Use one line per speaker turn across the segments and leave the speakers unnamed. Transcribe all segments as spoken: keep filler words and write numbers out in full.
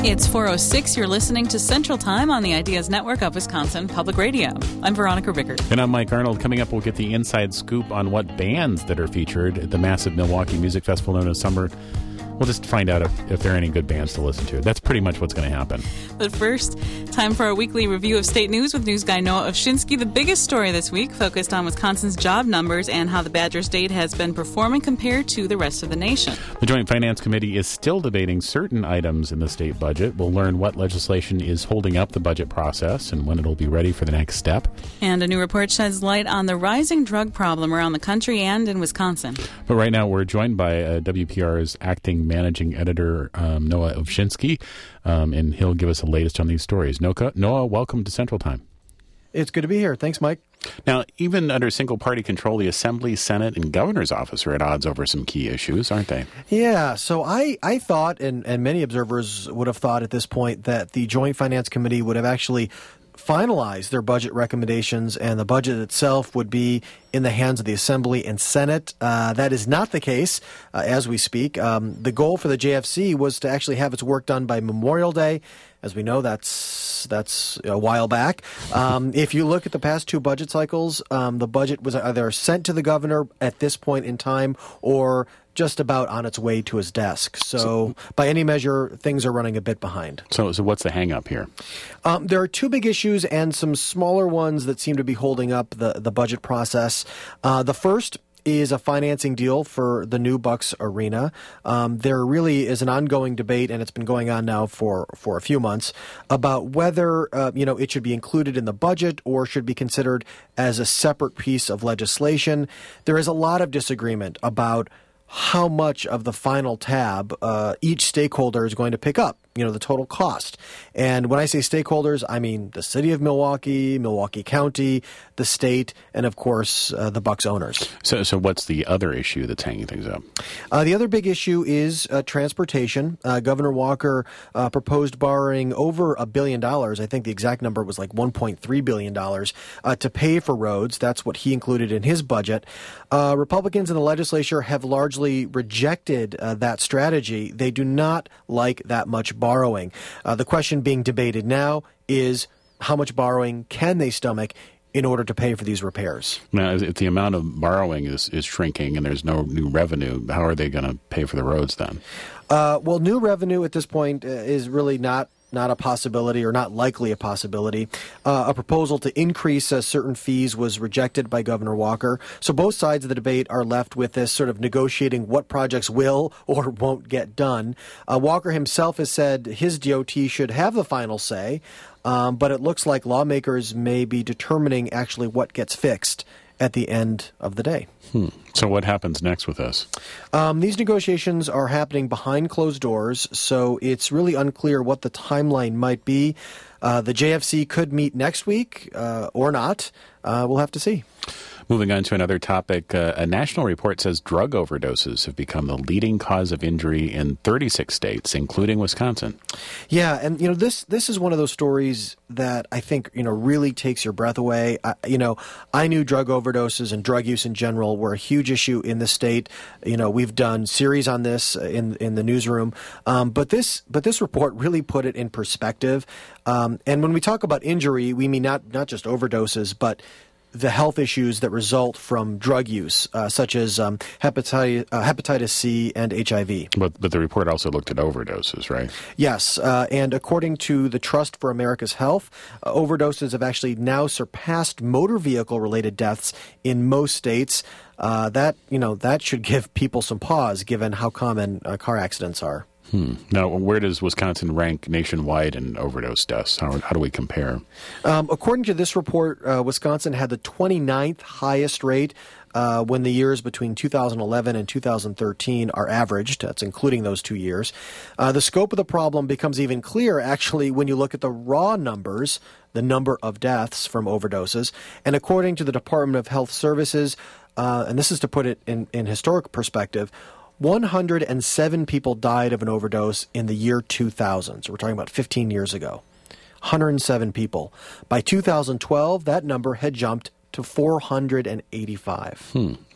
It's four oh six. You're listening to Central Time on the Ideas Network of Wisconsin Public Radio. I'm Veronica Rickert.
And I'm Mike Arnold. Coming up, we'll get the inside scoop on what bands that are featured at the massive Milwaukee Music Festival known as Summer. We'll just find out if, if there are any good bands to listen to. That's pretty much what's going to happen.
But first, time for our weekly review of state news with news guy Noah Ovshinsky. The biggest story this week focused on Wisconsin's job numbers and how the Badger State has been performing compared to the rest of the nation.
The Joint Finance Committee is still debating certain items in the state budget. We'll learn what legislation is holding up the budget process and when it'll be ready for the next step.
And a new report sheds light on the rising drug problem around the country and in Wisconsin.
But right now, we're joined by uh, W P R's acting managing editor, um, Noah Ovshinsky, um, and he'll give us the latest on these stories. Noah, Noah, welcome to Central Time.
It's good to be here. Thanks, Mike.
Now, even under single-party control, the Assembly, Senate, and Governor's office are at odds over some key issues, aren't they?
Yeah, so I, I thought, and, and many observers would have thought at this point, that the Joint Finance Committee would have actually finalize their budget recommendations and the budget itself would be in the hands of the Assembly and Senate. Uh, that is not the case uh, as we speak. Um, the goal for the J F C was to actually have its work done by Memorial Day. As we know, that's that's a while back. Um, if you look at the past two budget cycles, um, the budget was either sent to the governor at this point in time or just about on its way to his desk. So, so by any measure, things are running a bit behind.
So, so what's the hang-up here?
Um, there are two big issues and some smaller ones that seem to be holding up the, the budget process. Uh, the first is a financing deal for the new Bucks Arena. Um, there really is an ongoing debate, and it's been going on now for, for a few months, about whether uh, you know it should be included in the budget or should be considered as a separate piece of legislation. There is a lot of disagreement about how much of the final tab uh, each stakeholder is going to pick up, you know, the total cost. And when I say stakeholders, I mean the city of Milwaukee, Milwaukee County, the state, and of course, uh, the Bucks owners.
So so what's the other issue that's hanging things up?
Uh, the other big issue is uh, transportation. Uh, Governor Walker uh, proposed borrowing over a billion dollars. I think the exact number was like one point three billion dollars uh, to pay for roads. That's what he included in his budget. Uh, Republicans in the legislature have largely rejected uh, that strategy. They do not like that much borrowing. Uh, the question being debated now is how much borrowing can they stomach in order to pay for these repairs?
Now, if the amount of borrowing is, is shrinking and there's no new revenue, how are they going to pay for the roads then?
Uh, well, new revenue at this point uh, is really not not a possibility or not likely a possibility. Uh, a proposal to increase uh, certain fees was rejected by Governor Walker. So both sides of the debate are left with this sort of negotiating what projects will or won't get done. Uh, Walker himself has said his D O T should have the final say, um, but it looks like lawmakers may be determining actually what gets fixed at the end of the day.
Hmm. So what happens next with this?
Um, these negotiations are happening behind closed doors, so it's really unclear what the timeline might be. Uh, the J F C could meet next week uh, or not. Uh, we'll have to see.
Moving on to another topic, uh, a national report says drug overdoses have become the leading cause of injury in thirty-six states, including Wisconsin.
Yeah, and you know this this is one of those stories that I think you know really takes your breath away. I, you know, I knew drug overdoses and drug use in general were a huge issue in the state. You know, we've done series on this in in the newsroom, um, but this but this report really put it in perspective. Um, and when we talk about injury, we mean not not just overdoses, but the health issues that result from drug use, uh, such as um, hepatitis, uh, hepatitis C and H I V.
But, but the report also looked at overdoses, right?
Yes, uh, and according to the Trust for America's Health, uh, overdoses have actually now surpassed motor vehicle-related deaths in most states. Uh, that, you know, that should give people some pause, given how common uh, car accidents are.
Hmm. Now, where does Wisconsin rank nationwide in overdose deaths? How, how do we compare?
Um, according to this report, uh, Wisconsin had the twenty-ninth highest rate uh, when the years between two thousand eleven and two thousand thirteen are averaged. That's including those two years. Uh, the scope of the problem becomes even clearer, actually, when you look at the raw numbers, the number of deaths from overdoses. And according to the Department of Health Services, uh, and this is to put it in, in historic perspective, one hundred seven people died of an overdose in the year two thousand. So we're talking about fifteen years ago. one hundred seven people. By two thousand twelve, that number had jumped to four hundred eighty-five.
Hmm.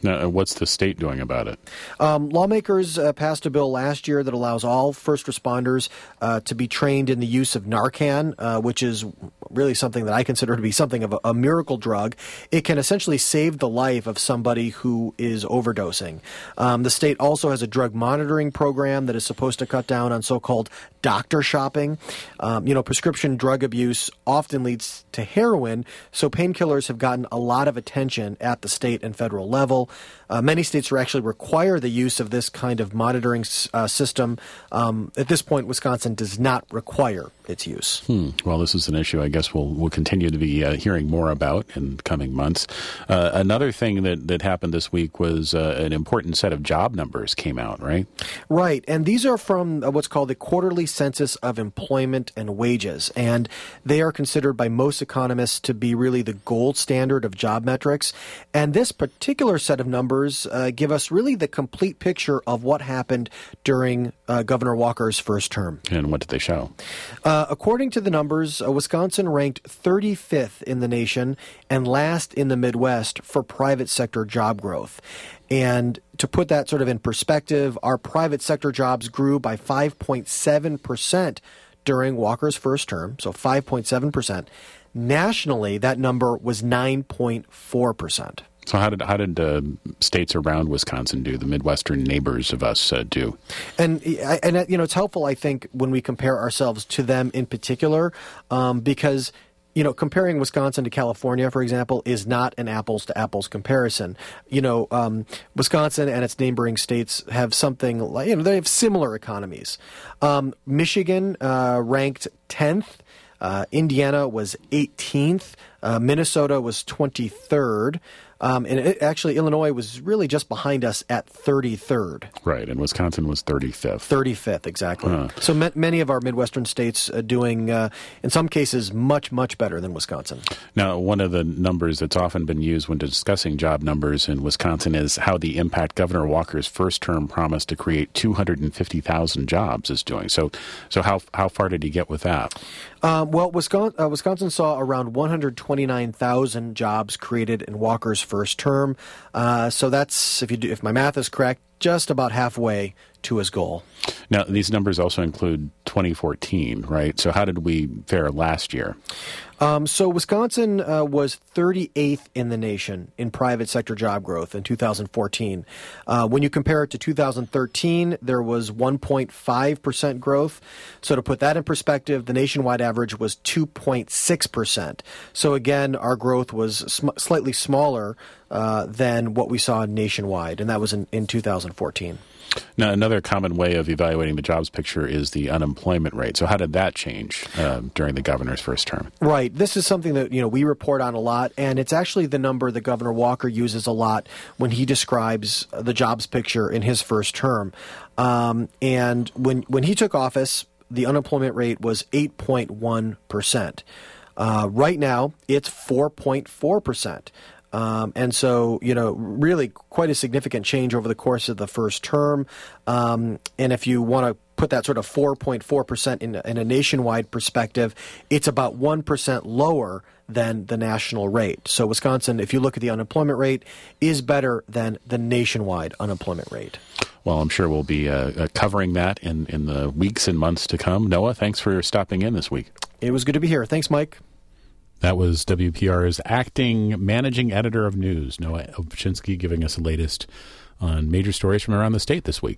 Now, what's the state doing about it?
Um, lawmakers uh, passed a bill last year that allows all first responders uh, to be trained in the use of Narcan, uh, which is really something that I consider to be something of a, a miracle drug. It can essentially save the life of somebody who is overdosing. Um, the state also has a drug monitoring program that is supposed to cut down on so-called doctor shopping. Um, you know, prescription drug abuse often leads to heroin, so painkillers have gotten a lot of attention at the state and federal level. Uh, many states actually require the use of this kind of monitoring uh, system. Um, at this point, Wisconsin does not require its use.
Hmm. Well, this is an issue I guess we'll, we'll continue to be uh, hearing more about in coming months. Uh, another thing that, that happened this week was uh, an important set of job numbers came out, right?
Right. And these are from uh, what's called the Quarterly Census of Employment and Wages. And they are considered by most economists to be really the gold standard of job metrics. And this particular set of numbers uh, give us really the complete picture of what happened during uh, Governor Walker's first term.
And what did they show?
Uh, according to the numbers, uh, Wisconsin ranked thirty-fifth in the nation and last in the Midwest for private sector job growth. And to put that sort of in perspective, our private sector jobs grew by five point seven percent during Walker's first term, so five point seven percent. Nationally, that number was nine point four percent.
So how did how did uh, states around Wisconsin do? The Midwestern neighbors of us uh, do,
and and you know it's helpful, I think, when we compare ourselves to them in particular, um, because you know comparing Wisconsin to California, for example, is not an apples to apples comparison. You know, um, Wisconsin and its neighboring states have something like you know they have similar economies. Um, Michigan uh, ranked tenth. Uh, Indiana was eighteenth. Uh, Minnesota was twenty-third. Um, and it, actually, Illinois was really just behind us at thirty-third.
Right, and Wisconsin was thirty-fifth.
thirty-fifth, exactly.
Huh.
So ma- many of our Midwestern states are doing, uh, in some cases, much, much better than Wisconsin.
Now, one of the numbers that's often been used when discussing job numbers in Wisconsin is how the impact Governor Walker's first term promise to create two hundred fifty thousand jobs is doing. So so how how far did he get with that?
Um, well, Wisconsin, uh, Wisconsin saw around one hundred twenty-nine thousand jobs created in Walker's first term. Uh, so that's, if you do, if my math is correct, just about halfway to his goal.
Now, these numbers also include twenty fourteen, right? So how did we fare last year?
Um, so Wisconsin uh, was thirty-eighth in the nation in private sector job growth in two thousand fourteen. Uh, when you compare it to two thousand thirteen, there was one point five percent growth. So to put that in perspective, the nationwide average was two point six percent. So again, our growth was sm- slightly smaller uh, than what we saw nationwide, and that was in, in two thousand fourteen.
Now, another common way of evaluating the jobs picture is the unemployment rate. So how did that change uh, during the governor's first term?
Right. This is something that, you know, we report on a lot, and it's actually the number that Governor Walker uses a lot when he describes the jobs picture in his first term. Um, and when, when he took office, the unemployment rate was eight point one percent. Uh, right now, it's four point four percent. Um, and so, you know, really quite a significant change over the course of the first term. Um, and if you want to put that sort of four point four percent in, in a nationwide perspective, it's about one percent lower than the national rate. So Wisconsin, if you look at the unemployment rate, is better than the nationwide unemployment rate.
Well, I'm sure we'll be uh, covering that in, in the weeks and months to come. Noah, thanks for stopping in this week.
It was good to be here. Thanks, Mike.
That was W P R's acting managing editor of news, Noah Obshinsky, giving us the latest on major stories from around the state this week.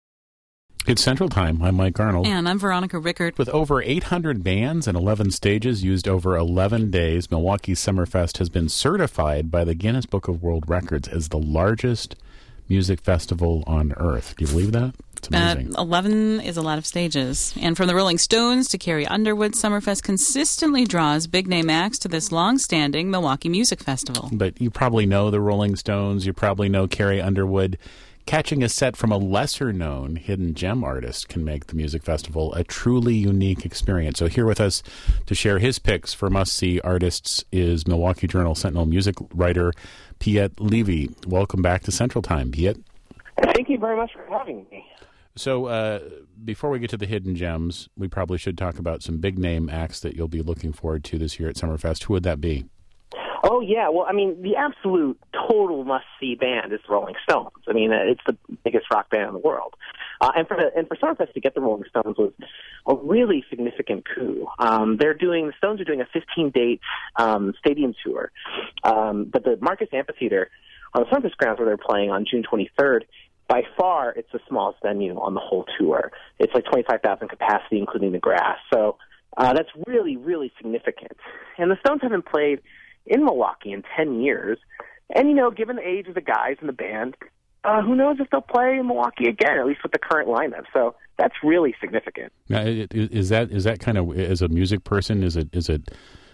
It's Central Time. I'm Mike Arnold.
And I'm Veronica Rickard.
With over eight hundred bands and eleven stages used over eleven days, Milwaukee Summerfest has been certified by the Guinness Book of World Records as the largest music festival on earth. Do you believe that? It's amazing.
Uh, eleven is a lot of stages. And from the Rolling Stones to Carrie Underwood, Summerfest consistently draws big-name acts to this long-standing Milwaukee Music Festival.
But you probably know the Rolling Stones. You probably know Carrie Underwood. Catching a set from a lesser-known hidden gem artist can make the music festival a truly unique experience. So here with us to share his picks for must-see artists is Milwaukee Journal Sentinel music writer Piet Levy. Welcome back to Central Time, Piet.
Thank you very much for having me.
So uh, before we get to the hidden gems, we probably should talk about some big-name acts that you'll be looking forward to this year at Summerfest. Who would that be?
Oh, yeah. Well, I mean, the absolute total must-see band is the Rolling Stones. I mean, it's the biggest rock band in the world. Uh, and for the, and for Summerfest to get the Rolling Stones was a really significant coup. Um, they're doing, the Stones are doing a fifteen-date um, stadium tour. Um, but the Marcus Amphitheater on the Summerfest grounds where they're playing on June twenty-third, by far, it's the smallest venue on the whole tour. It's like twenty-five thousand capacity, including the grass. So uh, that's really, really significant. And the Stones haven't played in Milwaukee in ten years. And, you know, given the age of the guys in the band, uh, who knows if they'll play in Milwaukee again, at least with the current lineup. So that's really significant.
Now, is that is that kind of, as a music person, is it is it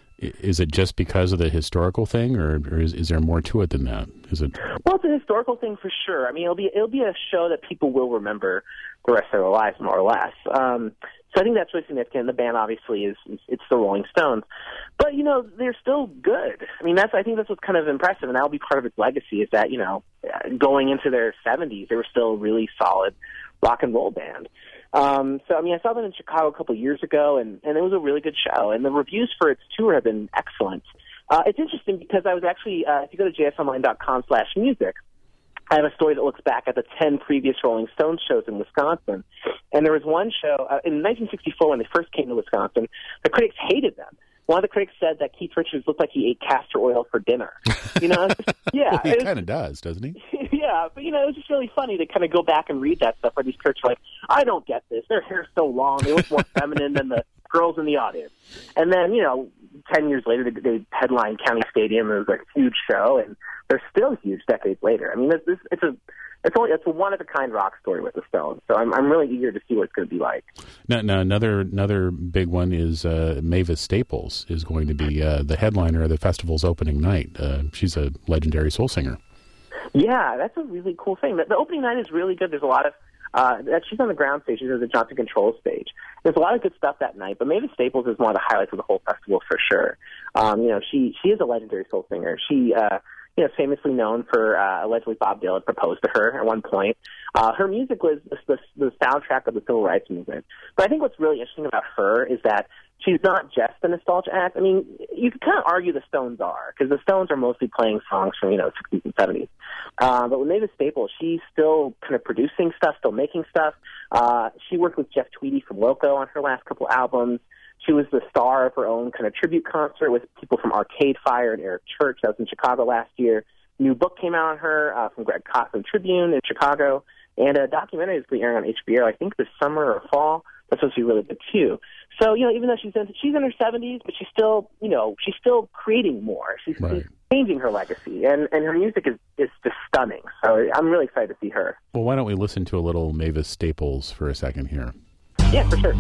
is it just because of the historical thing, or, or is, is there more to it than that? Is it?
Well, it's a historical thing for sure. I mean, it'll be it'll be a show that people will remember the rest of their lives, more or less. Um, so I think that's really significant. The band obviously is, is it's the Rolling Stones, but you know they're still good. I mean, that's I think that's what's kind of impressive, and that'll be part of its legacy. Is that you know going into their seventies, they were still a really solid rock and roll band. Um, so, I mean, I saw them in Chicago a couple of years ago, and, and it was a really good show. And the reviews for its tour have been excellent. Uh, it's interesting because I was actually, uh, if you go to j s online dot com slash music, I have a story that looks back at the ten previous Rolling Stones shows in Wisconsin. And there was one show, uh, in nineteen sixty-four when they first came to Wisconsin, the critics hated them. One of the critics said that Keith Richards looked like he ate castor oil for dinner. You know, yeah,
well, he kind of does, doesn't he?
Yeah, but you know, it was just really funny to kind of go back and read that stuff where these critics are like, I don't get this. Their hair's so long. They look more feminine than the girls in the audience. And then, you know, ten years later, they, they headlined County Stadium. It was a huge show, and they're still huge decades later. I mean, it's, it's, it's a it's only it's a one of a kind rock story with the Stones. So I'm I'm really eager to see what it's going to be like.
Now, now another another big one is uh, Mavis Staples is going to be uh, the headliner of the festival's opening night. Uh, she's a legendary soul singer.
Yeah, that's a really cool thing. The, the opening night is really good. There's a lot of uh, that she's on the ground stage. She's on the Johnson Controls stage. There's a lot of good stuff that night. But Mavis Staples is one of the highlights of the whole festival for sure. Um, you know, she she is a legendary soul singer. She uh, you know, famously known for uh, allegedly Bob Dylan proposed to her at one point. Uh, her music was the, the, the soundtrack of the civil rights movement. But I think what's really interesting about her is that she's not just a nostalgia act. I mean, you could kind of argue the Stones are, because the Stones are mostly playing songs from, you know, sixties and seventies. Uh, but with Mavis Staples, she's still kind of producing stuff, still making stuff. Uh, she worked with Jeff Tweedy from Loco on her last couple albums. She was the star of her own kind of tribute concert with people from Arcade Fire and Eric Church. That was in Chicago last year. New book came out on her uh, from Greg Kot from Tribune in Chicago. And a documentary is going to be airing on H B O, I think this summer or fall. That's supposed to be really good too. So, you know, even though she's in, she's in her seventies, but she's still, you know, she's still creating more. She's,
right.
she's changing her legacy, and, and her music is, is just stunning. So I'm really excited to see her.
Well, why don't we listen to a little Mavis Staples for a second here?
Yeah, for sure.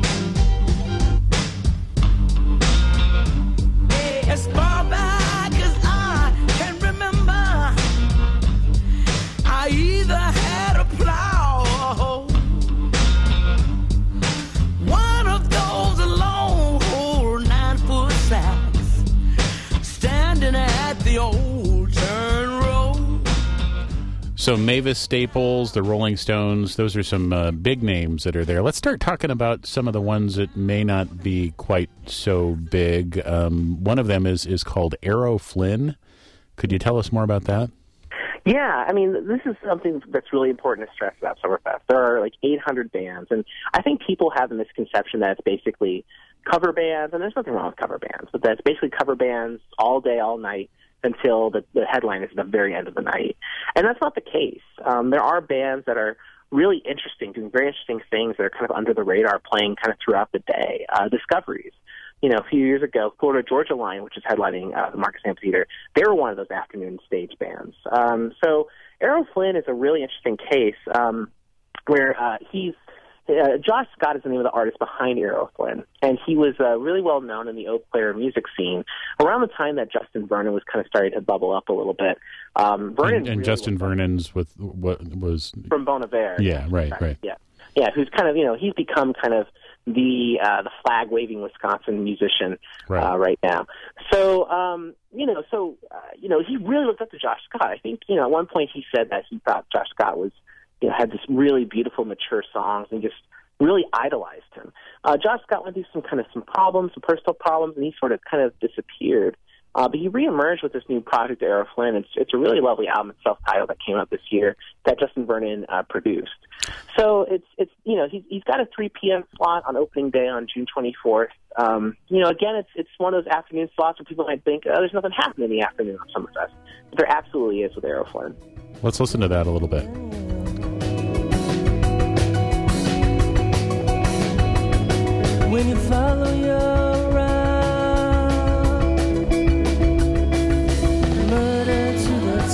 As far back as I can remember, I either had a plow, one of those long nine-foot sacks, standing at the old turn road.
So Mavis Staples, the Rolling Stones, those are some uh, big names that are there. Let's start talking about some of the ones that may not be quite so big. Um, one of them is, is called Errol Flynn. Could you tell us more about that?
Yeah, I mean, this is something that's really important to stress about Summerfest. There are like eight hundred bands, and I think people have the misconception that it's basically cover bands, and there's nothing wrong with cover bands, but that it's basically cover bands all day, all night, until the, the headline is at the very end of the night. And that's not the case. Um, there are bands that are really interesting, doing very interesting things that are kind of under the radar, playing kind of throughout the day. Uh, Discoveries. You know, a few years ago, Florida Georgia Line, which is headlining uh, the Marcus Amphitheater, they were one of those afternoon stage bands. Um, so Errol Flynn is a really interesting case um, where uh, he's Uh, Josh Scott is the name of the artist behind Errol Flynn, and he was uh, really well known in the Eau Claire music scene around the time that Justin Vernon was kind of starting to bubble up a little bit. Um, Vernon
and and
really
Justin Vernon's with what was
from Bon Iver.
Yeah, right, right,
right. Yeah, yeah. Who's kind of you know he's become kind of the uh, the flag waving Wisconsin musician
right,
uh, right now. So um, you know, so uh, you know he really looked up to Josh Scott. I think you know at one point he said that he thought Josh Scott was. You know, had this really beautiful, mature songs, and just really idolized him. Uh, Josh Scott went through some kind of some problems, some personal problems, and he sort of kind of disappeared. Uh, but he reemerged with this new project, Errol Flynn. It's, it's a really lovely album, self-titled, that came out this year that Justin Vernon uh, produced. So it's, it's you know, he's, he's got a three p.m. slot on opening day on June twenty-fourth. Um, you know, again, it's it's one of those afternoon slots where people might think, oh, there's nothing happening in the afternoon on Summerfest. But there absolutely is with Errol Flynn.
Let's listen to that a little bit.
When you follow your route, murder to the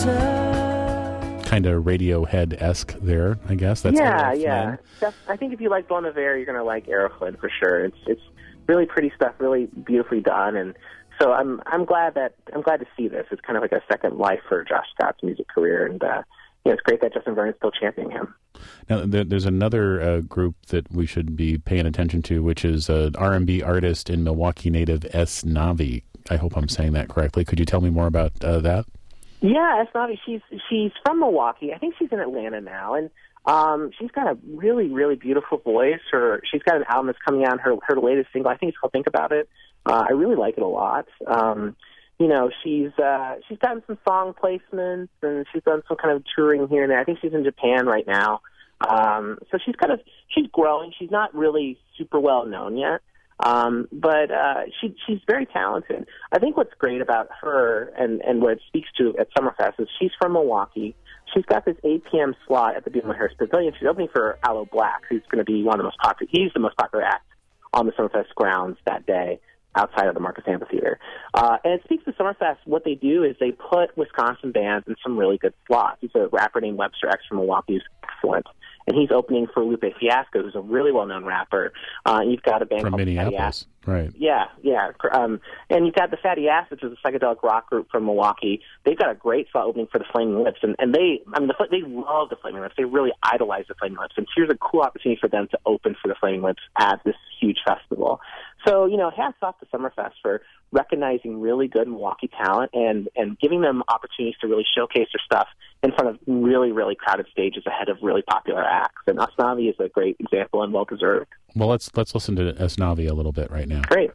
top.
Kind of Radiohead-esque there, I guess. That's
yeah,
Errol
yeah.
Flynn.
That's, I think if you like Bon Iver, you're going to like Errol Flynn for sure. It's it's really pretty stuff, really beautifully done, and so I'm I'm glad that I'm glad to see this. It's kind of like a second life for Josh Scott's music career, and uh, you know, it's great that Justin Vernon's still championing him.
Now, there, there's another uh, group that we should be paying attention to, which is an R and B artist and Milwaukee native, S. Navi. I hope I'm saying that correctly. Could you tell me more about uh, that?
Yeah, S. Navi, she's she's from Milwaukee. I think she's in Atlanta now, and um, she's got a really, really beautiful voice. Her she's got an album that's coming out. Her her latest single, I think it's called "Think About It." Uh, I really like it a lot. Um, you know, she's uh, she's gotten some song placements, and she's done some kind of touring here and there. I think she's in Japan right now. Um, so she's kind of she's growing. She's not really super well known yet, um, but uh, she she's very talented. I think what's great about her and and what it speaks to at Summerfest is she's from Milwaukee. She's got this eight p.m. slot at the Beulah-Harris Pavilion. She's opening for Aloe Black, who's going to be one of the most popular. He's the most popular act on the Summerfest grounds that day, outside of the Marcus Amphitheater. Uh, and it speaks to Summerfest. What they do is they put Wisconsin bands in some really good slots. There's a rapper named Webster X from Milwaukee who's excellent. And he's opening for Lupe Fiasco, who's a really well-known rapper. Uh, and you've got a band
from
called
Minneapolis, right?
Yeah, yeah. Um, and you've got the Fatty Ass, which is a psychedelic rock group from Milwaukee. They've got a great slot opening for the Flaming Lips, and, and they, I mean, the, they love the Flaming Lips. They really idolize the Flaming Lips, and here's a cool opportunity for them to open for the Flaming Lips at this huge festival. So, you know, hats off to Summerfest for recognizing really good Milwaukee talent and, and giving them opportunities to really showcase their stuff in front of really, really crowded stages ahead of really popular acts. And Asnavi is a great example and well-deserved.
Well, let's let's listen to Asnavi a little bit right now.
Great.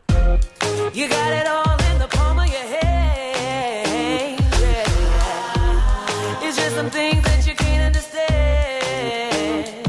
You got it all in the palm of your hand. Yeah. It's just some things that you can't understand.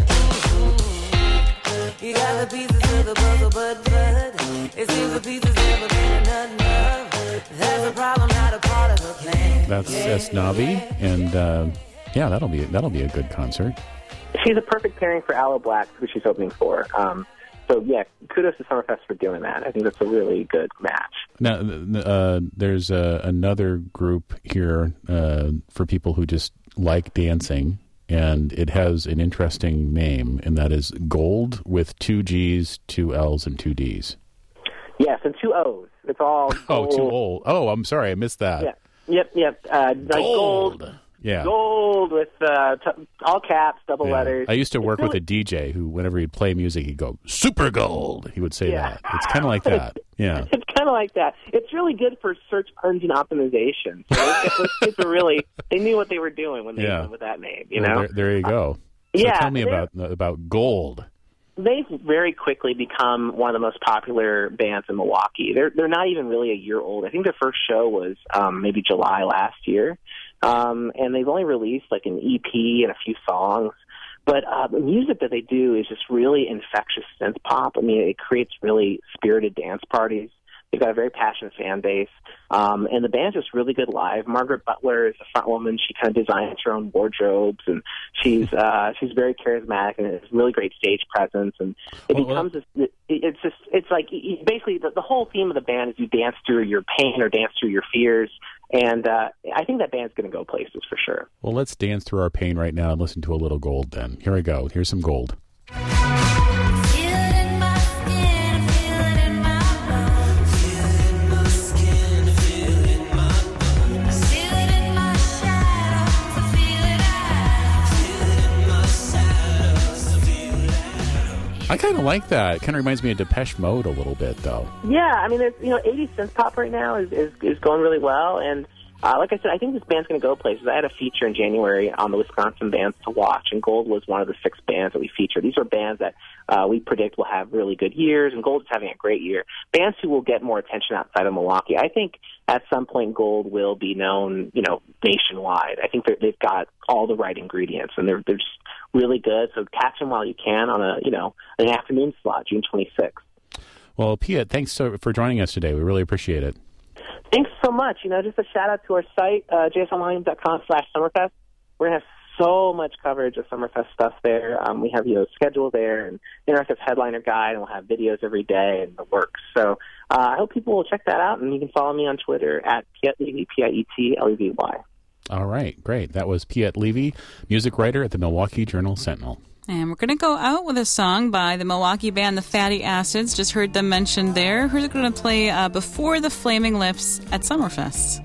You got the pieces of the puzzle, but, but it seems the pieces never been enough. That's a problem, not a part of the plan.
That's Asnavi, and uh, yeah, that'll be that'll be a good concert.
She's a perfect pairing for Aloe Black, who she's opening for. Um, so, yeah, kudos to Summerfest for doing that. I think that's a really good match.
Now, uh, there's uh, another group here uh, for people who just like dancing, and it has an interesting name, and that is Gold with two G's, two L's, and two D's.
Yes, and two O's. It's all
Oh,
gold.
too old. Oh, I'm sorry, I missed that.
Yeah. Yep, yep. Uh, like
Gold.
gold.
Yeah.
Gold with uh, t- all caps, double
Yeah.
letters.
I used to work
It's
with
really-
a D J who, whenever he'd play music, he'd go, Super Gold. He would say
Yeah.
that. It's kind of like that. Yeah.
It's kind of like that. It's really good for search engine optimization. So those, those kids were really, they knew what they were doing when they
Yeah.
went with that name, you
Well,
know?
there, there you go. So
yeah,
tell me
they're-
about about Gold.
They've very quickly become one of the most popular bands in Milwaukee. They're they're not even really a year old. I think their first show was um, maybe July last year, um, and they've only released like an E P and a few songs. But uh, the music that they do is just really infectious synth pop. I mean, it creates really spirited dance parties. They've got a very passionate fan base, um, and the band's just really good live. Margaret Butler is the front woman. She kind of designs her own wardrobes, and she's uh, she's very charismatic and has really great stage presence. And it
Well,
becomes this, it, it's just it's like you- basically the, the whole theme of the band is you dance through your pain or dance through your fears. And uh, I think that band's going to go places for sure.
Well, let's dance through our pain right now and listen to a little Gold then. Here we go. Here's some Gold. I kind of like that. It kind of reminds me of Depeche Mode a little bit, though.
Yeah, I mean, it's, you know, eighties synth pop right now is, is is going really well, and Uh, like I said, I think this band's going to go places. I had a feature in January on the Wisconsin bands to watch, and Gold was one of the six bands that we featured. These are bands that uh, we predict will have really good years, and Gold is having a great year. Bands who will get more attention outside of Milwaukee. I think at some point Gold will be known, you know, nationwide. I think they've got all the right ingredients, and they're they're just really good. So catch them while you can on a, you know, an afternoon slot, June twenty-sixth.
Well, Piet, thanks so, for joining us today. We really appreciate it.
Thanks so much. You know, just a shout out to our site, uh, j s online dot com slash Summerfest. We're going to have so much coverage of Summerfest stuff there. Um, we have, you know, schedule there and interactive headliner guide, and we'll have videos every day and the works. So uh, I hope people will check that out, and you can follow me on Twitter at Piet Levy, P I E T L E V Y.
All right, great. That was Piet Levy, music writer at the Milwaukee Journal-Sentinel.
And we're going to go out with a song by the Milwaukee band The Fatty Acids. Just heard them mentioned there. Who's going to play uh, Before the Flaming Lips at Summerfest?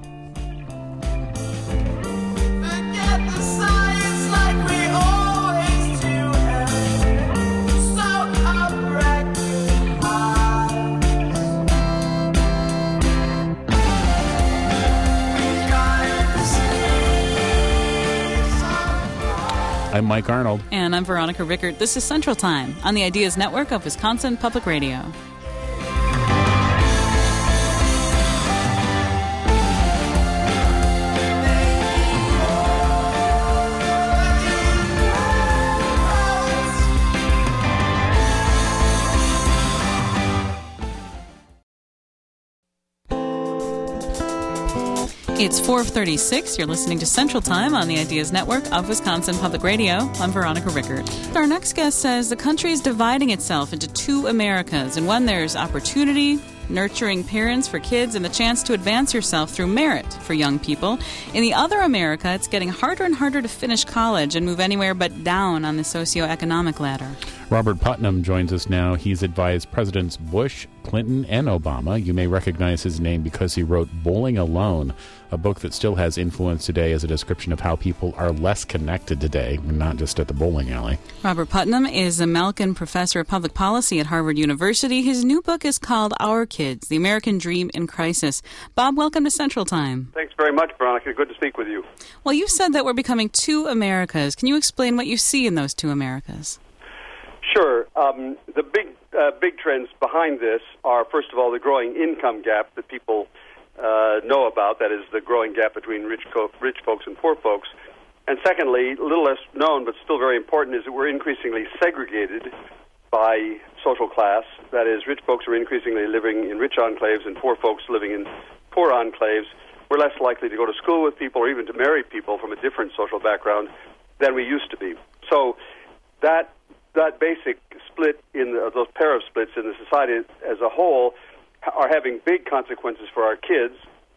I'm Mike Arnold.
And I'm Veronica Rickert. This is Central Time on the Ideas Network of Wisconsin Public Radio. It's four thirty-six. You're listening to Central Time on the Ideas Network of Wisconsin Public Radio. I'm Veronica Rickert. Our next guest says the country is dividing itself into two Americas. In one, there's opportunity, nurturing parents for kids, and the chance to advance yourself through merit for young people. In the other America, it's getting harder and harder to finish college and move anywhere but down on the socioeconomic ladder.
Robert Putnam joins us now. He's advised Presidents Bush, Clinton, and Obama. You may recognize his name because he wrote Bowling Alone, a book that still has influence today as a description of how people are less connected today, not just at the bowling alley.
Robert Putnam is a Malkin Professor of Public Policy at Harvard University. His new book is called Our Kids, The American Dream in Crisis. Bob, welcome to Central Time.
Thanks very much, Veronica. Good to speak with you.
Well, you said that we're becoming two Americas. Can you explain what you see in those two Americas?
Sure. Um, the big uh, big trends behind this are, first of all, the growing income gap that people uh, know about, that is the growing gap between rich, co- rich folks and poor folks. And secondly, a little less known but still very important, is that we're increasingly segregated by social class. That is, rich folks are increasingly living in rich enclaves and poor folks living in poor enclaves. We're less likely to go to school with people or even to marry people from a different social background than we used to be. So that that basic split in the, those pair of splits in the society as a whole are having big consequences for our kids.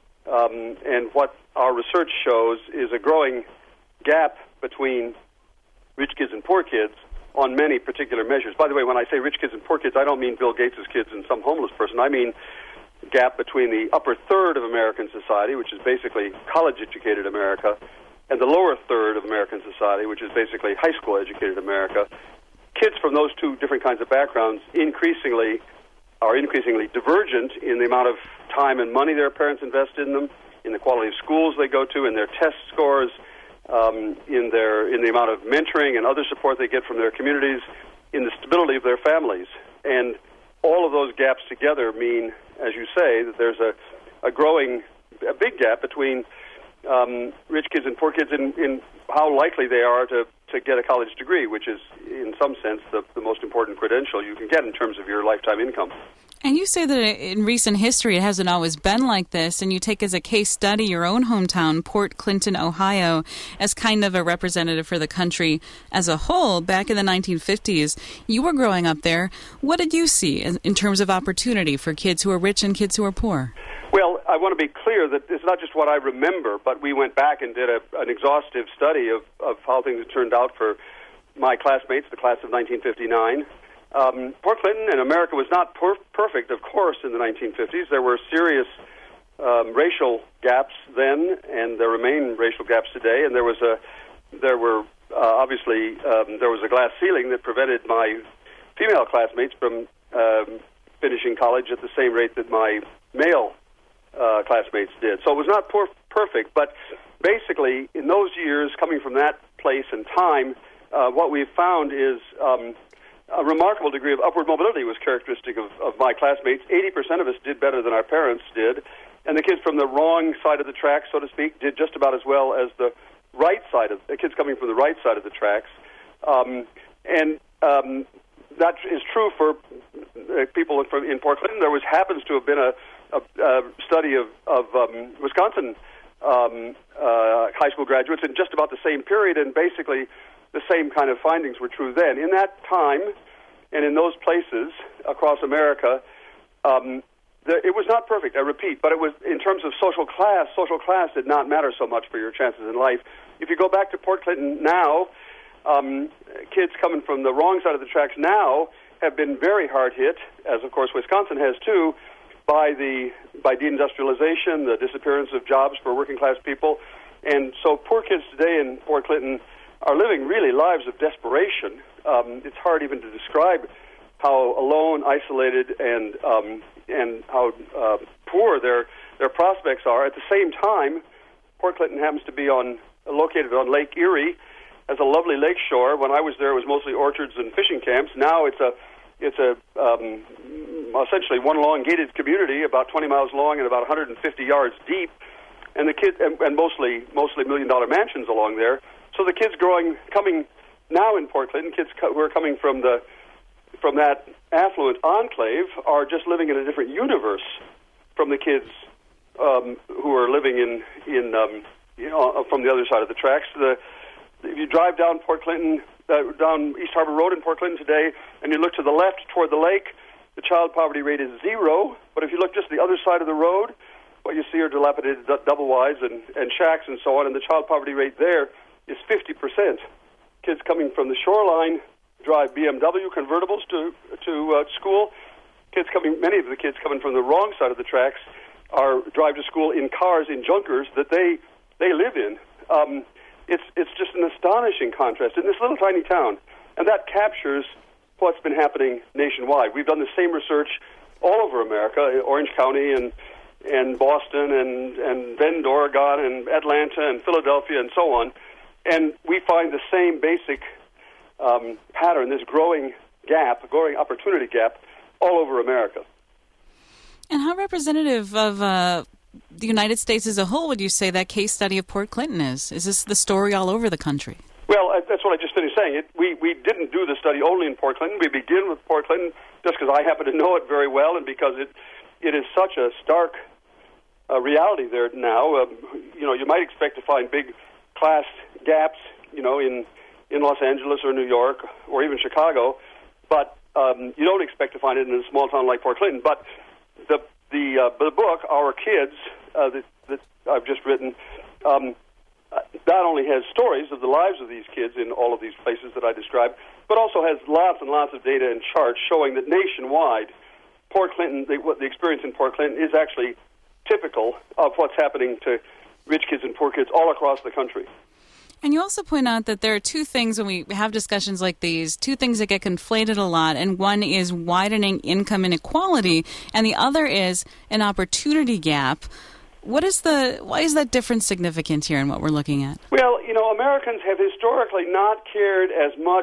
Um, and what our research shows is a growing gap between rich kids and poor kids on many particular measures. By the way, when I say rich kids and poor kids, I don't mean Bill Gates' kids and some homeless person. I mean the gap between the upper third of American society, which is basically college-educated America, and the lower third of American society, which is basically high school-educated America. Kids from those two different kinds of backgrounds increasingly are increasingly divergent in the amount of time and money their parents invest in them, in the quality of schools they go to, in their test scores, um, in their in the amount of mentoring and other support they get from their communities, in the stability of their families. And all of those gaps together mean, as you say, that there's a, a growing, a big gap between um, rich kids and poor kids in, in how likely they are to, to get a college degree, which is, in some sense, the, the most important credential you can get in terms of your lifetime income.
And you say that in recent history it hasn't always been like this, and you take as a case study your own hometown, Port Clinton, Ohio, as kind of a representative for the country as a whole. Back in the nineteen fifties, you were growing up there. What did you see in terms of opportunity for kids who are rich and kids who are poor?
Well, I want to be clear that it's not just what I remember, but we went back and did a, an exhaustive study of, of how things turned out for my classmates, the class of nineteen fifty-nine. Um, Port Clinton and America was not per- perfect, of course, in the nineteen fifties. There were serious um, racial gaps then, and there remain racial gaps today. And there was a, there were uh, obviously um, there was a glass ceiling that prevented my female classmates from um, finishing college at the same rate that my male uh, classmates did. So it was not per- perfect, but basically in those years, coming from that place and time, uh, what we've found is um, a remarkable degree of upward mobility was characteristic of, of my classmates. eighty percent of us did better than our parents did, and the kids from the wrong side of the tracks, so to speak, did just about as well as the right side of the kids coming from the right side of the tracks. Um, and um, that is true for uh, people from, in Port Clinton. There was happens to have been a, a, a study of, of um, Wisconsin um, uh, high school graduates in just about the same period, and basically the same kind of findings were true then. In that time and in those places across America, um, the, it was not perfect, I repeat, but it was, in terms of social class, social class did not matter so much for your chances in life. If you go back to Port Clinton now, um, kids coming from the wrong side of the tracks now have been very hard hit, as of course Wisconsin has too, by the by deindustrialization, the disappearance of jobs for working class people. And so poor kids today in Port Clinton are living really lives of desperation. Um, it's hard even to describe how alone, isolated, and um, and how uh, poor their their prospects are. At the same time, Port Clinton happens to be on located on Lake Erie, has a lovely lake shore. When I was there, it was mostly orchards and fishing camps. Now it's a it's a um, essentially one long gated community, about twenty miles long and about one hundred fifty yards deep, and the kids and, and mostly mostly million dollar mansions along there. So the kids growing coming now in Port Clinton, kids co- who are coming from the from that affluent enclave are just living in a different universe from the kids um, who are living in in um, you know from the other side of the tracks. The if you drive down Port Clinton, uh, down East Harbor Road in Port Clinton today, and you look to the left toward the lake, the child poverty rate is zero. But if you look just the other side of the road, what you see are dilapidated d- double wides and, and shacks and so on, and the child poverty rate there is fifty percent. Kids coming from the shoreline drive B M W convertibles to to uh, school. Kids coming, many of the kids coming from the wrong side of the tracks, are drive to school in cars in junkers that they they live in. Um, it's it's just an astonishing contrast in this little tiny town, and that captures what's been happening nationwide. We've done the same research all over America, Orange County and and Boston and and Bend, Oregon, and Atlanta and Philadelphia and so on. And we find the same basic um, pattern, this growing gap, growing opportunity gap, all over America.
And how representative of uh, the United States as a whole would you say that case study of Port Clinton is? Is this the story all over the country?
Well, that's what I just finished saying. It, we, we didn't do the study only in Port Clinton. We begin with Port Clinton just because I happen to know it very well and because it it is such a stark uh, reality there now. Um, you know, you might expect to find big class gaps, you know, in, in Los Angeles or New York or even Chicago, but um, you don't expect to find it in a small town like Port Clinton. But the the, uh, the book, Our Kids, uh, that, that I've just written, um, not only has stories of the lives of these kids in all of these places that I described, but also has lots and lots of data and charts showing that nationwide, Port Clinton, the, what the experience in Port Clinton is actually typical of what's happening to rich kids and poor kids all across the country.
And you also point out that there are two things when we have discussions like these, two things that get conflated a lot, and one is widening income inequality, and the other is an opportunity gap. What is the why is that difference significant here in what we're looking at?
Well, you know, Americans have historically not cared as much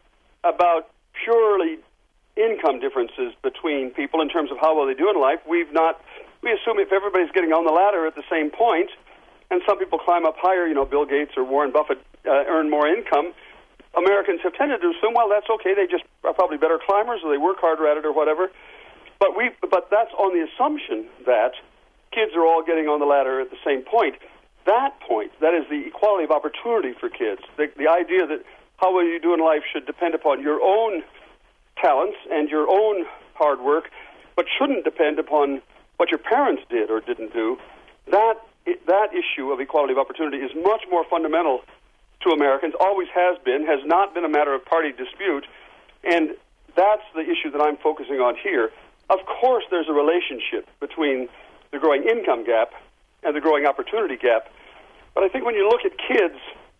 about purely income differences between people in terms of how well they do in life. We've not we assume if everybody's getting on the ladder at the same point, and some people climb up higher, you know, Bill Gates or Warren Buffett uh, earn more income, Americans have tended to assume, well, that's okay, they just are probably better climbers or they work harder at it or whatever. But we, but that's on the assumption that kids are all getting on the ladder at the same point. That point, that is the equality of opportunity for kids, the, the idea that how well you do in life should depend upon your own talents and your own hard work, but shouldn't depend upon what your parents did or didn't do. That that issue of equality of opportunity is much more fundamental to Americans, always has been, has not been a matter of party dispute, and that's the issue that I'm focusing on here. Of course, there's a relationship between the growing income gap and the growing opportunity gap, but I think when you look at kids,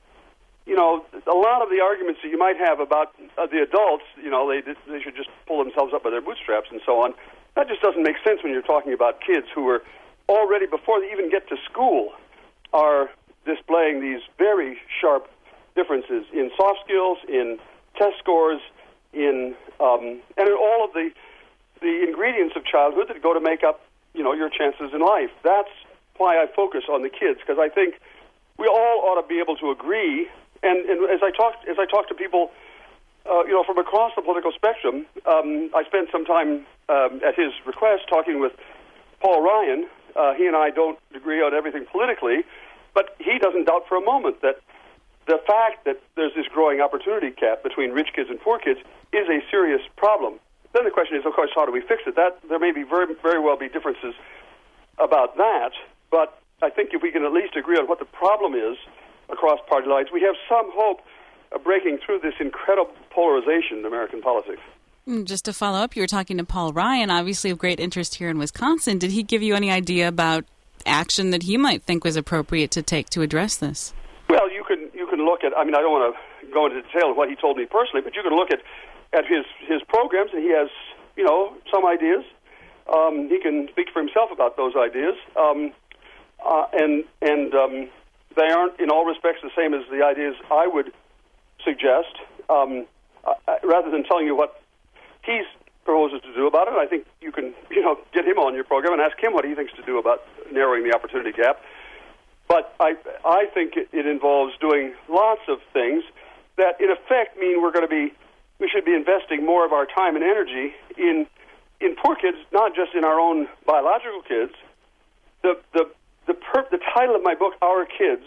you know, a lot of the arguments that you might have about uh, the adults, you know, they they should just pull themselves up by their bootstraps and so on, that just doesn't make sense when you're talking about kids who are already, before they even get to school, are displaying these very sharp differences in soft skills, in test scores, in um, and in all of the the ingredients of childhood that go to make up, you know, your chances in life. That's why I focus on the kids, because I think we all ought to be able to agree. And, and as I talk as I talk to people, uh, you know, from across the political spectrum, um, I spent some time um, at his request talking with Paul Ryan. Uh, he and I don't agree on everything politically, but he doesn't doubt for a moment that the fact that there's this growing opportunity gap between rich kids and poor kids is a serious problem. Then the question is, of course, how do we fix it? That there may be very, very well be differences about that, but I think if we can at least agree on what the problem is across party lines, we have some hope of breaking through this incredible polarization in American politics.
Just to follow up, you were talking to Paul Ryan, obviously of great interest here in Wisconsin. Did he give you any idea about action that he might think was appropriate to take to address this?
Well, you can you can look at, I mean, I don't want to go into detail of what he told me personally, but you can look at, at his, his programs, and he has, you know, some ideas. Um, he can speak for himself about those ideas. Um, uh, and and um, they aren't, in all respects, the same as the ideas I would suggest. Um, uh, rather than telling you what he proposes to do about it, I think you can, you know, get him on your program and ask him what he thinks to do about narrowing the opportunity gap. But I, I think it, it involves doing lots of things that, in effect, mean we're going to be, we should be investing more of our time and energy in, in poor kids, not just in our own biological kids. The the the, per, the title of my book, Our Kids,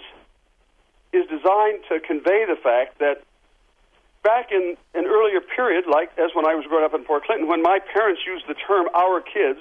is designed to convey the fact that back in an earlier period, like as when I was growing up in Port Clinton, when my parents used the term "our kids,"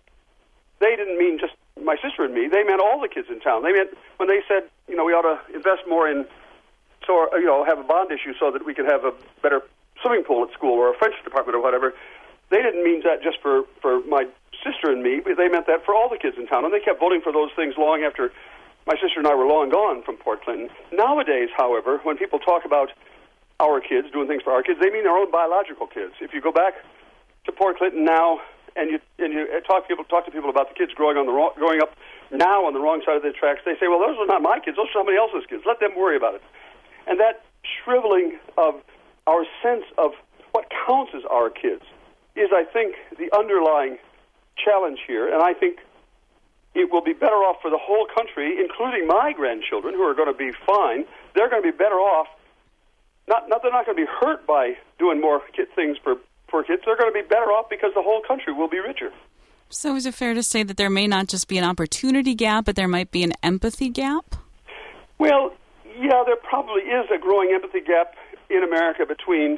they didn't mean just my sister and me. They meant all the kids in town. They meant when they said, you know, we ought to invest more in, so you know, have a bond issue so that we could have a better swimming pool at school or a French department or whatever. They didn't mean that just for, for my sister and me, but they meant that for all the kids in town. And they kept voting for those things long after my sister and I were long gone from Port Clinton. Nowadays, however, when people talk about our kids, doing things for our kids, they mean their own biological kids. If you go back to Port Clinton now and you and you talk people talk to people about the kids growing on the wrong, growing up now on the wrong side of the tracks, they say, well, those are not my kids, those are somebody else's kids. Let them worry about it. And that shriveling of our sense of what counts as our kids is, I think, the underlying challenge here. And I think it will be better off for the whole country, including my grandchildren, who are going to be fine. They're going to be better off. Not, not they're not going to be hurt by doing more kid things for, for kids. They're going to be better off because the whole country will be richer.
So is it fair to say that there may not just be an opportunity gap, but there might be an empathy gap?
Well, yeah, there probably is a growing empathy gap in America between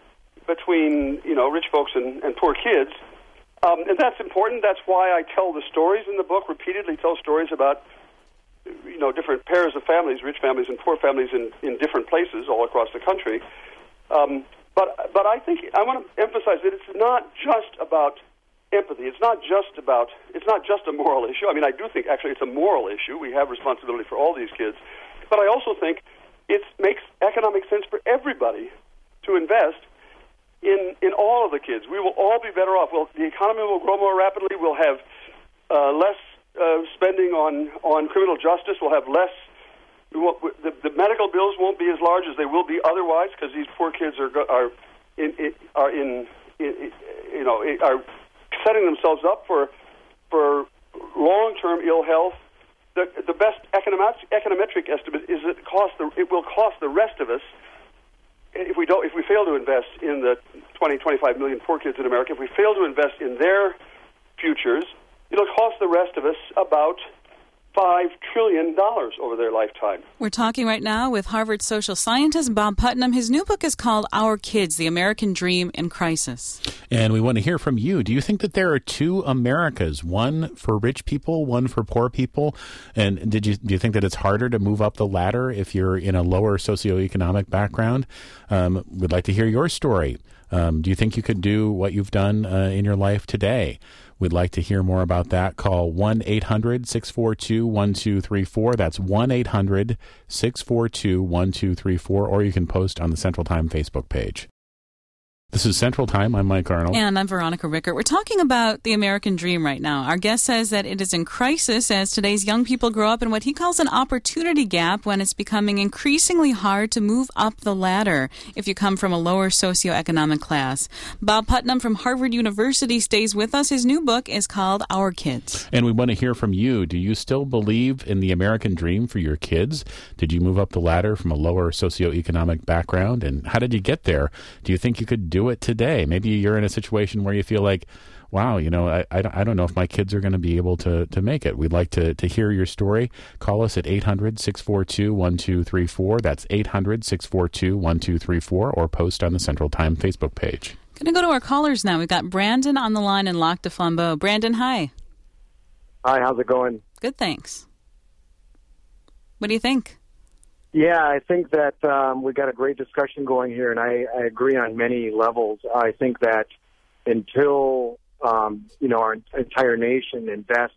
between you know rich folks and, and poor kids, um, and that's important. That's why I tell the stories in the book. Repeatedly tell stories about you know different pairs of families, rich families and poor families in, in different places all across the country. Um, but but I think I want to emphasize that it's not just about empathy. It's not just about it's not just a moral issue. I mean, I do think actually it's a moral issue. We have responsibility for all these kids, but I also think it makes economic sense for everybody to invest in in all of the kids. We will all be better off. Well, the economy will grow more rapidly. We'll have uh, less uh, spending on, on criminal justice. We'll have less. We won't, the, the medical bills won't be as large as they will be otherwise because these poor kids are are in, in are in, in you know are setting themselves up for for long-term ill health. The the best econometric, econometric estimate is that it cost the it will cost the rest of us. If we don't, if we fail to invest in the twenty, twenty-five million poor kids in America, if we fail to invest in their futures, it'll cost the rest of us about five trillion dollars over their lifetime.
We're talking right now with Harvard social scientist Bob Putnam. His new book is called Our Kids, The American Dream in Crisis.
And we want to hear from you. Do you think that there are two Americas, one for rich people, one for poor people? And did you do you think that it's harder to move up the ladder if you're in a lower socioeconomic background? Um, we'd like to hear your story. Um, do you think you could do what you've done uh, in your life today? We'd like to hear more about that. Call one eight hundred six four two one two three four. That's one eight hundred six four two one two three four, or you can post on the Central Time Facebook page. This is Central Time. I'm Mike Arnold.
And I'm Veronica Rickert. We're talking about the American dream right now. Our guest says that it is in crisis as today's young people grow up in what he calls an opportunity gap when it's becoming increasingly hard to move up the ladder if you come from a lower socioeconomic class. Bob Putnam from Harvard University stays with us. His new book is called Our Kids.
And we want to hear from you. Do you still believe in the American dream for your kids? Did you move up the ladder from a lower socioeconomic background? And how did you get there? Do you think you could do it today? Maybe you're in a situation where you feel like, wow, you know, I, I, don't, I don't know if my kids are going to be able to, to make it. We'd like to, to hear your story. Call us at eight hundred, six four two, one two three four. That's eight hundred, six four two, one two three four, or post on the Central Time Facebook page.
Going to go to our callers now. We've got Brandon on the line in Lac du Flambeau. Brandon, hi.
Hi, how's it going?
Good, thanks. What do you think?
Yeah, I think that um, we've got a great discussion going here, and I, I agree on many levels. I think that until, um, you know, our entire nation invests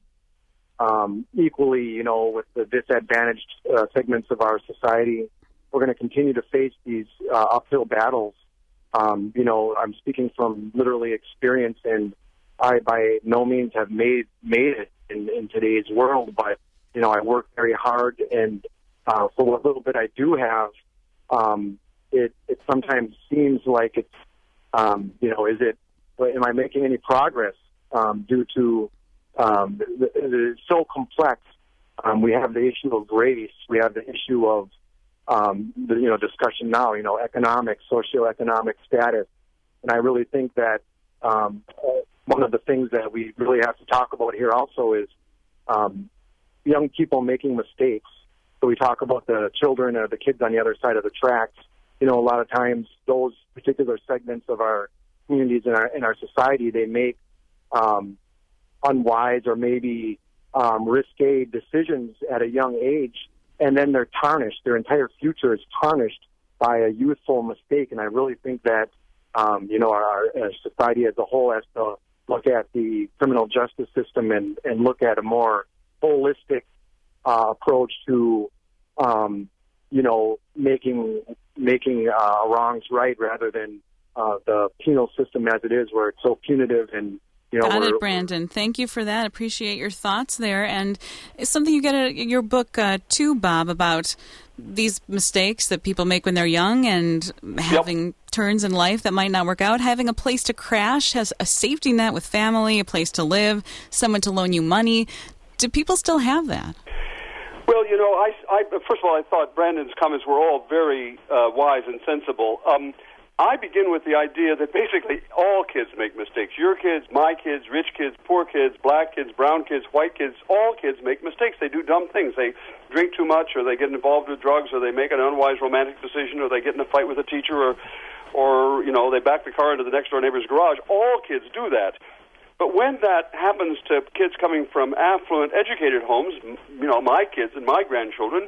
um, equally, you know, with the disadvantaged uh, segments of our society, we're going to continue to face these uh, uphill battles. Um, you know, I'm speaking from literally experience, and I by no means have made made it in, in today's world, but, you know, I work very hard, and Uh, for what little bit I do have, um, it, it sometimes seems like it's, um, you know, is it, am I making any progress um, due to, um, the, the, it's so complex. Um, we have the issue of race. We have the issue of, um, the, you know, discussion now, you know, economic, socioeconomic status. And I really think that um, one of the things that we really have to talk about here also is um, young people making mistakes. So we talk about the children or the kids on the other side of the tracks. You know, a lot of times those particular segments of our communities and our in our society, they make um, unwise or maybe um, risque decisions at a young age, and then they're tarnished. Their entire future is tarnished by a youthful mistake. And I really think that um, you know our, our society as a whole has to look at the criminal justice system and, and look at a more holistic uh, approach to Um, you know, making making uh, wrongs right rather than uh, the penal system as it is, where it's so punitive and you know.
Got it, Brandon. Thank you for that. Appreciate your thoughts there, and it's something you get in your book uh, too, Bob, about these mistakes that people make when they're young and having yep. turns in life that might not work out. Having a place to crash, has a safety net with family, a place to live, someone to loan you money. Do people still have that?
Well, you know, I, I, first of all, I thought Brandon's comments were all very uh, wise and sensible. Um, I begin with the idea that basically all kids make mistakes. Your kids, my kids, rich kids, poor kids, black kids, brown kids, white kids, all kids make mistakes. They do dumb things. They drink too much, or they get involved with drugs, or they make an unwise romantic decision, or they get in a fight with a teacher, or, or you know, they back the car into the next-door neighbor's garage. All kids do that. But when that happens to kids coming from affluent, educated homes, you know, my kids and my grandchildren,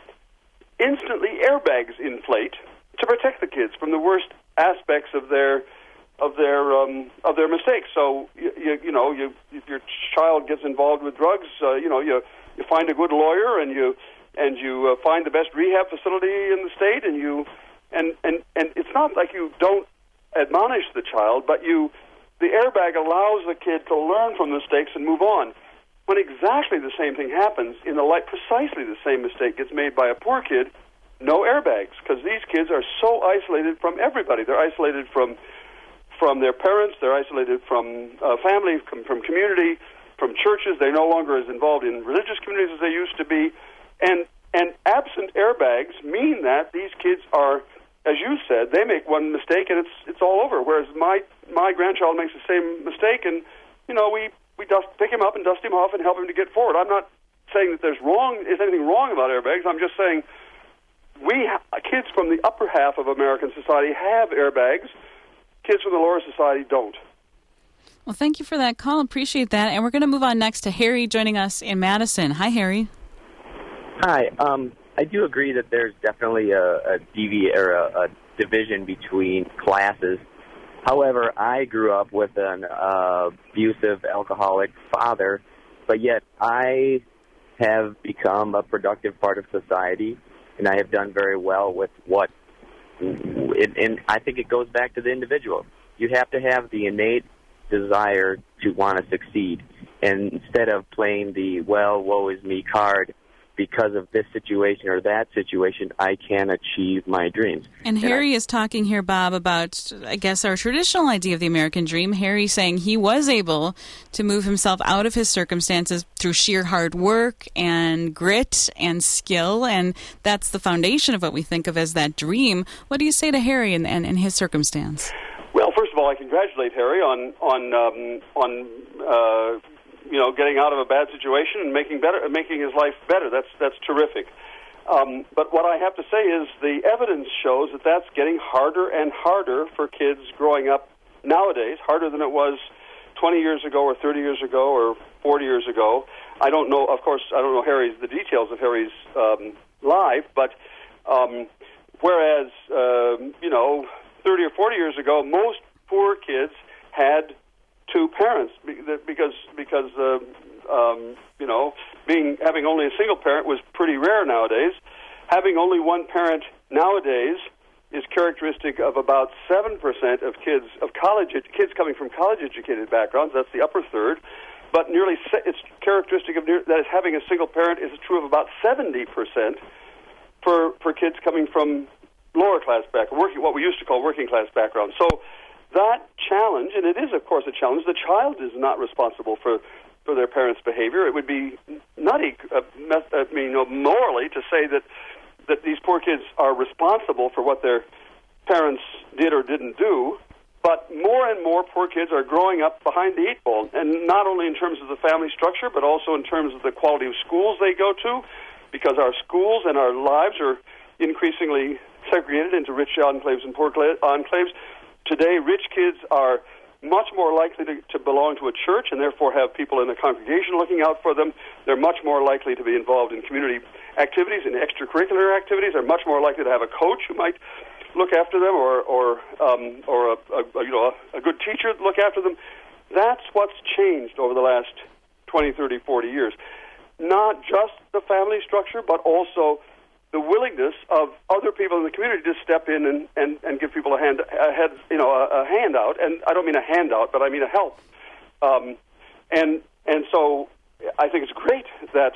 instantly airbags inflate to protect the kids from the worst aspects of their of their um, of their mistakes. So you, you, you know, you, if your child gets involved with drugs, uh, you know, you you find a good lawyer and you and you uh, find the best rehab facility in the state, and you and and and it's not like you don't admonish the child, but you. The airbag allows the kid to learn from mistakes and move on. When exactly the same thing happens, in the light, precisely the same mistake gets made by a poor kid, no airbags, because these kids are so isolated from everybody. They're isolated from from their parents. They're isolated from uh, family, from, from community, from churches. They're no longer as involved in religious communities as they used to be. And and absent airbags mean that these kids are, as you said, they make one mistake and it's it's all over. Whereas my my grandchild makes the same mistake, and you know we we dust, pick him up and dust him off and help him to get forward. I'm not saying that there's wrong is anything wrong about airbags. I'm just saying we ha- kids from the upper half of American society have airbags. Kids from the lower society don't.
Well, thank you for that call. Appreciate that. And we're going to move on next to Harry joining us in Madison. Hi, Harry.
Hi. Um, I do agree that there's definitely a, a devi- or a, a division between classes. However, I grew up with an uh, abusive, alcoholic father, but yet I have become a productive part of society, and I have done very well with what, it, and I think it goes back to the individual. you have to have the innate desire to want to succeed. And instead of playing the, well, woe is me card, because of this situation or that situation, I can achieve my dreams.
And Harry
and I,
is talking here, Bob, about, I guess, our traditional idea of the American dream. Harry saying he was able to move himself out of his circumstances through sheer hard work and grit and skill, and that's the foundation of what we think of as that dream. What do you say to Harry and, and, and his circumstance?
Well, first of all, I congratulate Harry on on um, on uh, you know getting out of a bad situation and making better, making his life better. That's that's terrific. Um, but what I have to say is the evidence shows that that's getting harder and harder for kids growing up nowadays. Harder than it was twenty years ago, or thirty years ago, or forty years ago. I don't know. Of course, I don't know Harry's the details of Harry's um, life, but um, whereas uh, you know. thirty or forty years ago, most poor kids had two parents because because uh, um, you know being having only a single parent was pretty rare nowadays. Having only one parent nowadays is characteristic of about seven percent of kids of college kids coming from college educated backgrounds. That's the upper third, but nearly it's characteristic of that is having a single parent is true of about seventy percent for for kids coming from lower class background, working, what we used to call working class background. So that challenge, and it is of course a challenge, the child is not responsible for, for their parents' behavior. It would be nutty, uh, I mean, you know, morally to say that, that these poor kids are responsible for what their parents did or didn't do, but more and more poor kids are growing up behind the eight ball, and not only in terms of the family structure, but also in terms of the quality of schools they go to, because our schools and our lives are increasingly segregated into rich enclaves and poor enclaves. Today, rich kids are much more likely to, to belong to a church and therefore have people in the congregation looking out for them. They're much more likely to be involved in community activities and extracurricular activities. They're much more likely to have a coach who might look after them, or or um, or a, a you know a, a good teacher look after them. That's what's changed over the last twenty, thirty, forty years. Not just the family structure, but also the willingness of other people in the community to step in and, and, and give people a hand, a head, you know, a, a handout. And I don't mean a handout, but I mean a help. Um, and and so I think it's great that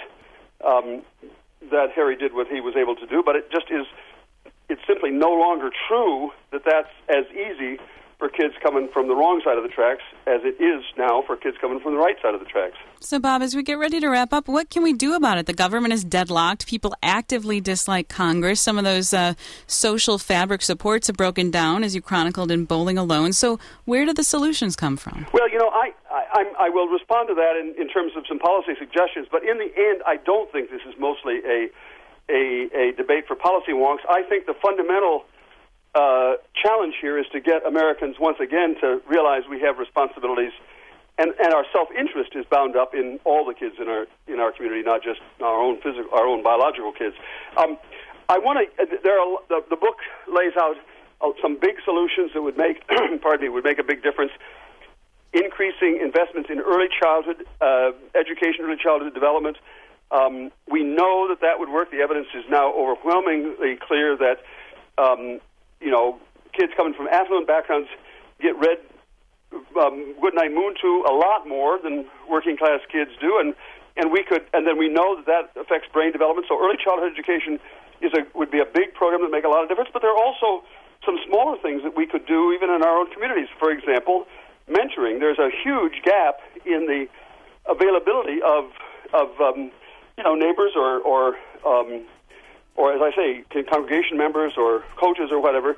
um, that Harry did what he was able to do. But it just is, it's simply no longer true that that's as easy for kids coming from the wrong side of the tracks as it is now for kids coming from the right side of the tracks.
So, Bob, as we get ready to wrap up, what can we do about it? The government is deadlocked. People actively dislike Congress. Some of those uh, social fabric supports have broken down, as you chronicled in Bowling Alone. So where do the solutions come from?
Well, you know, I, I, I will respond to that in, in terms of some policy suggestions, but in the end, I don't think this is mostly a, a, a debate for policy wonks. I think the fundamental Uh, challenge here is to get Americans once again to realize we have responsibilities, and, and our self-interest is bound up in all the kids in our in our community, not just our own physical, our own biological kids. Um, I want to. There are the, the book lays out uh, some big solutions that would make, pardon me, would make a big difference. Increasing investments in early childhood uh, education, early childhood development. Um, we know that that would work. The evidence is now overwhelmingly clear that. Um, You know, kids coming from affluent backgrounds get read um, Goodnight Moon to a lot more than working class kids do, and and we could, and then we know that that affects brain development. So early childhood education is a would be a big program that make a lot of difference. But there are also some smaller things that we could do even in our own communities. For example, mentoring. There's a huge gap in the availability of of um, you know neighbors or or um, or as I say, congregation members or coaches or whatever,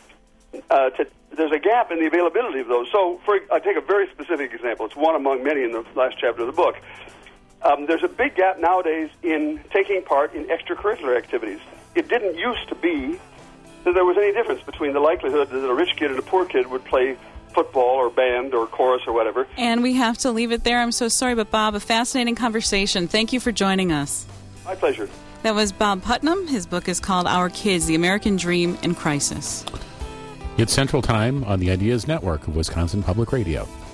uh, to, there's a gap in the availability of those. So for, I take a very specific example. It's one among many in the last chapter of the book. Um, there's a big gap nowadays in taking part in extracurricular activities. It didn't used to be that there was any difference between the likelihood that a rich kid and a poor kid would play football or band or chorus or whatever.
And we have to leave it there. I'm so sorry, but Bob, a fascinating conversation. Thank you for joining us.
My pleasure.
That was Bob Putnam. His book is called Our Kids, The American Dream in Crisis.
It's Central Time on the Ideas Network of Wisconsin Public Radio.